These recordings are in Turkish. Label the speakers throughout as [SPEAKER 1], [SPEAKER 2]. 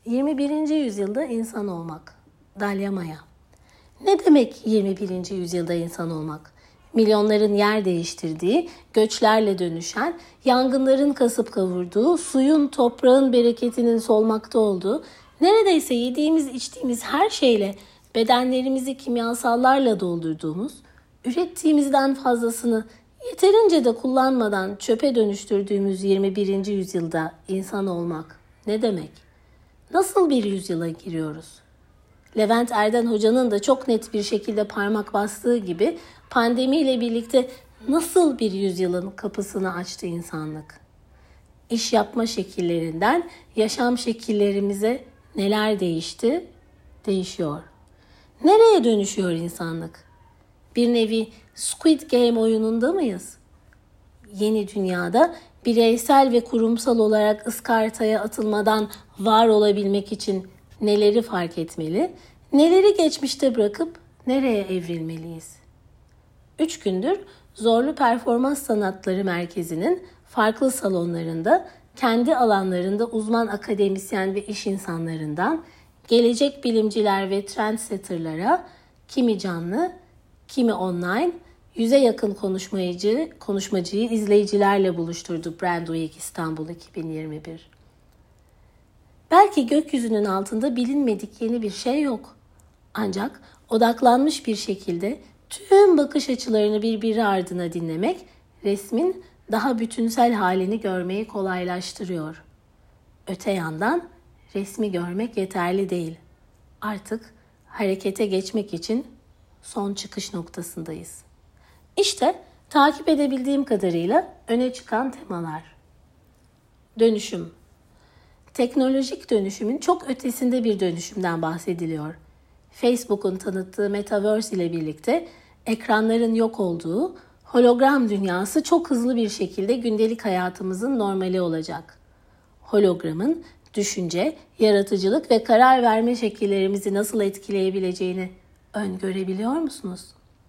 [SPEAKER 1] 21. yüzyılda insan olmak. Dalya Maya. Ne demek 21. yüzyılda insan olmak? Milyonların yer değiştirdiği, göçlerle dönüşen, yangınların kasıp kavurduğu, suyun, toprağın bereketinin solmakta olduğu, neredeyse yediğimiz, içtiğimiz her şeyle bedenlerimizi kimyasallarla doldurduğumuz, ürettiğimizden fazlasını yeterince de kullanmadan çöpe dönüştürdüğümüz 21. yüzyılda insan olmak ne demek? Nasıl bir yüzyıla giriyoruz? Levent Erden Hoca'nın da çok net bir şekilde parmak bastığı gibi pandemiyle birlikte nasıl bir yüzyılın kapısını açtı insanlık? İş yapma şekillerinden yaşam şekillerimize neler değişti? Değişiyor. Nereye dönüşüyor insanlık? Bir nevi Squid Game oyununda mıyız? Yeni dünyada bireysel ve kurumsal olarak ıskartaya atılmadan var olabilmek için neleri fark etmeli, neleri geçmişte bırakıp nereye evrilmeliyiz? 3 gündür Zorlu Performans Sanatları Merkezi'nin farklı salonlarında kendi alanlarında uzman akademisyen ve iş insanlarından gelecek bilimciler ve trendsetterlara kimi canlı, kimi online, 100'e yakın konuşmacıyı izleyicilerle buluşturdu Brand Week İstanbul 2021. Belki gökyüzünün altında bilinmedik yeni bir şey yok. Ancak odaklanmış bir şekilde tüm bakış açılarını birbiri ardına dinlemek resmin daha bütünsel halini görmeyi kolaylaştırıyor. Öte yandan resmi görmek yeterli değil. Artık harekete geçmek için son çıkış noktasındayız. İşte takip edebildiğim kadarıyla öne çıkan temalar. Dönüşüm. Teknolojik dönüşümün çok ötesinde bir dönüşümden bahsediliyor. Facebook'un tanıttığı Metaverse ile birlikte ekranların yok olduğu hologram dünyası çok hızlı bir şekilde gündelik hayatımızın normali olacak. Hologramın düşünce, yaratıcılık ve karar verme şekillerimizi nasıl etkileyebileceğini öngörebiliyor musunuz?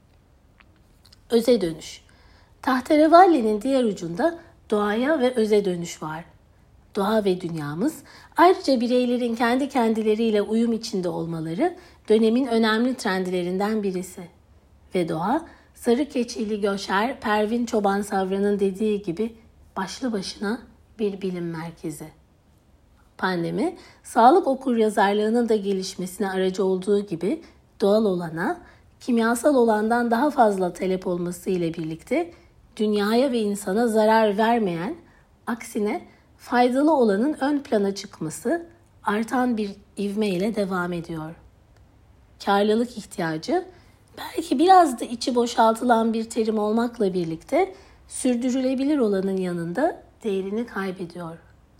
[SPEAKER 1] Öze dönüş. Tahterevalli'nin diğer ucunda doğaya ve öze dönüş var. Doğa ve dünyamız, ayrıca bireylerin kendi kendileriyle uyum içinde olmaları dönemin önemli trendlerinden birisi. Ve doğa, Sarı Keçili Göşer Pervin Çoban Savran'ın dediği gibi başlı başına bir bilim merkezi. Pandemi, sağlık okuryazarlığının da gelişmesine aracı olduğu gibi doğal olana, kimyasal olandan daha fazla talep olması ile birlikte dünyaya ve insana zarar vermeyen, aksine faydalı olanın ön plana çıkması artan bir ivme ile devam ediyor. Karlılık ihtiyacı, belki biraz da içi boşaltılan bir terim olmakla birlikte sürdürülebilir olanın yanında değerini kaybediyor.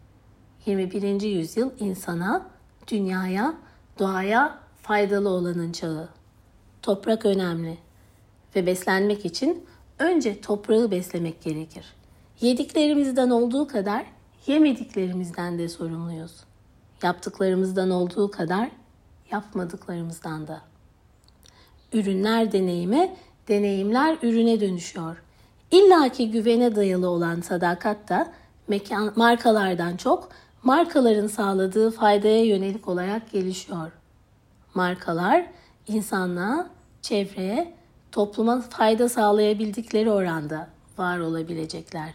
[SPEAKER 1] 21. yüzyıl insana, dünyaya, doğaya faydalı olanın çağı. Toprak önemli ve beslenmek için önce toprağı beslemek gerekir. Yediklerimizden olduğu kadar yemediklerimizden de sorumluyuz. Yaptıklarımızdan olduğu kadar yapmadıklarımızdan da. Ürünler deneyime, deneyimler ürüne dönüşüyor. İlla ki güvene dayalı olan sadakat da markalardan çok markaların sağladığı faydaya yönelik olarak gelişiyor. Markalar insanlığa, çevreye, topluma fayda sağlayabildikleri oranda var olabilecekler.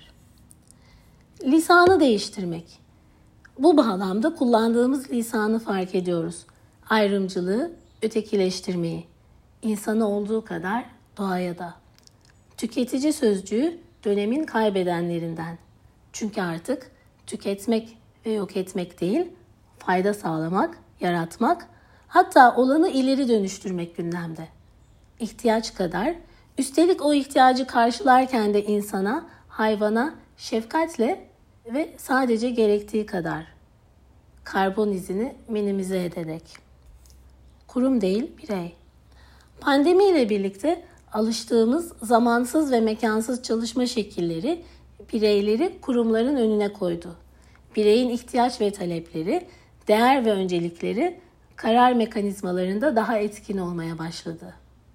[SPEAKER 1] Lisanı değiştirmek. Bu bağlamda kullandığımız lisanı fark ediyoruz. Ayrımcılığı, ötekileştirmeyi. İnsanı olduğu kadar doğaya da. Tüketici sözcüğü dönemin kaybedenlerinden. Çünkü artık tüketmek ve yok etmek değil, fayda sağlamak, yaratmak, hatta olanı ileri dönüştürmek gündemde. İhtiyaç kadar, üstelik o ihtiyacı karşılarken de insana, hayvana şefkatle ve sadece gerektiği kadar. Karbon izini minimize ederek. Kurum değil, birey. Pandemiyle birlikte alıştığımız zamansız ve mekansız çalışma şekilleri bireyleri kurumların önüne koydu. Bireyin ihtiyaç ve talepleri, değer ve öncelikleri karar mekanizmalarında daha etkin olmaya başladı.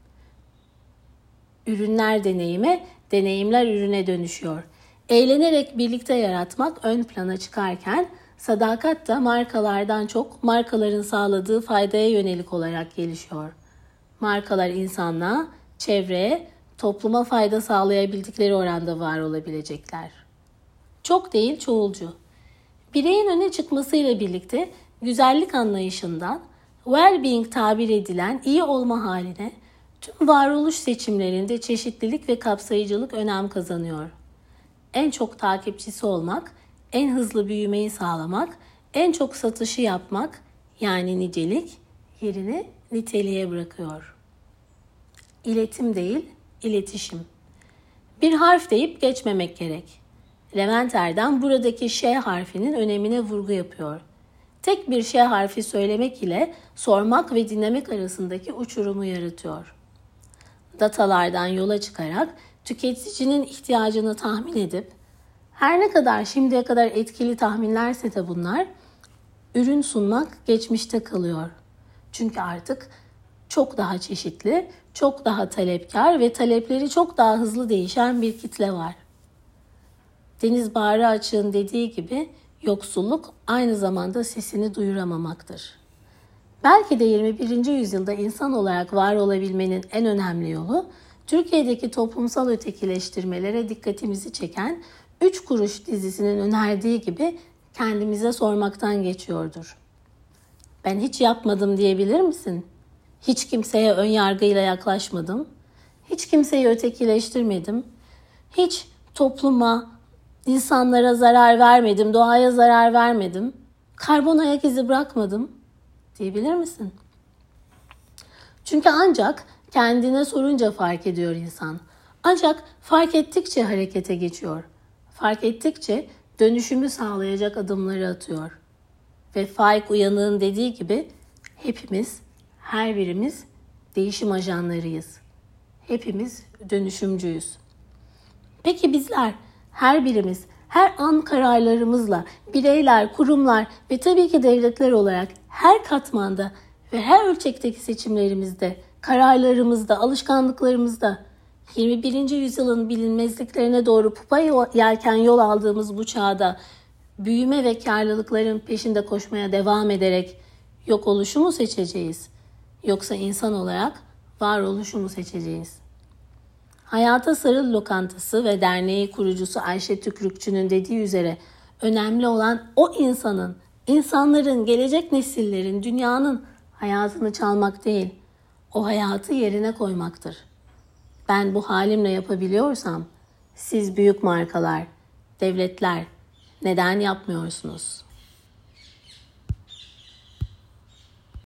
[SPEAKER 1] Ürünler deneyime, deneyimler ürüne dönüşüyor. Eğlenerek birlikte yaratmak ön plana çıkarken Sadakat da markalardan çok markaların sağladığı faydaya yönelik olarak gelişiyor. Markalar insanlığa, çevreye, topluma fayda sağlayabildikleri oranda var olabilecekler. Çok değil, çoğulcu. Bireyin öne çıkmasıyla birlikte güzellik anlayışından well-being tabir edilen iyi olma haline tüm varoluş seçimlerinde çeşitlilik ve kapsayıcılık önem kazanıyor. En çok takipçisi olmak, en hızlı büyümeyi sağlamak, en çok satışı yapmak yani nicelik yerini niteliğe bırakıyor. İletim değil, iletişim. Bir harf deyip geçmemek gerek. Levent Erdem buradaki Ş harfinin önemine vurgu yapıyor. Tek bir Ş harfi söylemek ile sormak ve dinlemek arasındaki uçurumu yaratıyor. Datalardan yola çıkarak tüketicinin ihtiyacını tahmin edip, her ne kadar şimdiye kadar etkili tahminlerse de bunlar, ürün sunmak geçmişte kalıyor. Çünkü artık çok daha çeşitli, çok daha talepkar ve talepleri çok daha hızlı değişen bir kitle var. Deniz Bahri Açık'ın dediği gibi yoksulluk aynı zamanda sesini duyuramamaktır. Belki de 21. yüzyılda insan olarak var olabilmenin en önemli yolu, Türkiye'deki toplumsal ötekileştirmelere dikkatimizi çeken 3 Kuruş dizisinin önerdiği gibi kendimize sormaktan geçiyordur. Ben hiç yapmadım diyebilir misin? Hiç kimseye ön yargıyla yaklaşmadım. Hiç kimseyi ötekileştirmedim. Hiç topluma, insanlara zarar vermedim, doğaya zarar vermedim. Karbon ayak izi bırakmadım diyebilir misin? Çünkü ancak kendine sorunca fark ediyor insan. Ancak fark ettikçe harekete geçiyor. Fark ettikçe dönüşümü sağlayacak adımları atıyor. Ve Faik Uyanık'ın dediği gibi hepimiz, her birimiz değişim ajanlarıyız. Hepimiz dönüşümcüyüz. Peki bizler, her birimiz, her an kararlarımızla bireyler, kurumlar ve tabii ki devletler olarak her katmanda ve her ölçekteki seçimlerimizde, kararlarımızda, alışkanlıklarımızda 21. yüzyılın bilinmezliklerine doğru pupa yelken yol aldığımız bu çağda büyüme ve karlılıkların peşinde koşmaya devam ederek yok oluşu mu seçeceğiz? Yoksa insan olarak varoluşu mu seçeceğiz? Hayata Sarıl Lokantası ve derneği kurucusu Ayşe Tükrükçü'nün dediği üzere önemli olan o insanın, insanların, gelecek nesillerin, dünyanın hayatını çalmak değil, o hayatı yerine koymaktır. Ben bu halimle yapabiliyorsam, siz büyük markalar, devletler neden yapmıyorsunuz?